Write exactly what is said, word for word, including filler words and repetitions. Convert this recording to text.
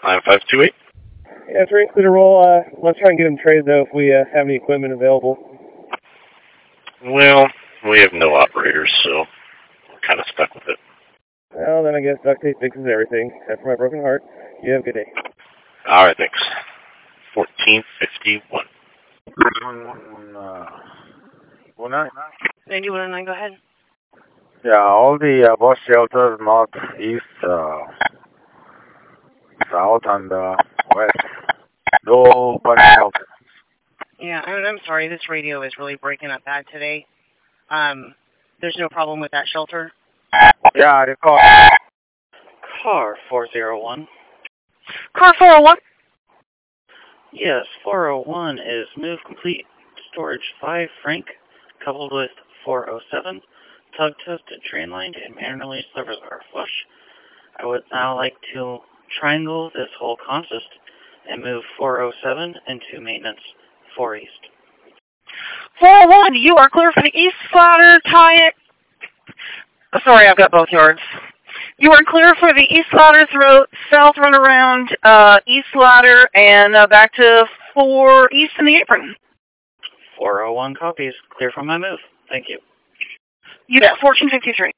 nine five two eight. Yeah, it's ready to roll. Uh, let's try and get them traded, though, if we uh, have any equipment available. Well, we have no operators, so we're kind of stuck with it. Well, then I guess duct tape fixes everything, except for my broken heart. You have a good day. All right, thanks. fourteen fifty-one. Uh, one nine. ninety-one oh nine, go ahead. Yeah, all the uh, bus shelters, north, east, uh, south, and uh, west. No bus shelters. Yeah, I'm, I'm sorry. This radio is really breaking up bad today. Um, there's no problem with that shelter? Yeah, they call Car four oh one. Car four oh one? Yes, four oh one is move complete. Storage five Frank, coupled with four oh seven. Tug tested train line and manually levers are flush. I would now like to triangle this whole consist and move four oh seven into maintenance four east. four oh one, you are clear for the east ladder, tie. Oh, sorry, I've got both yards. You are clear for the east ladder through south runaround, uh, east ladder, and uh, back to four east in the apron. four oh one copies. Clear from my move. Thank you. You got fourteen fifty-three.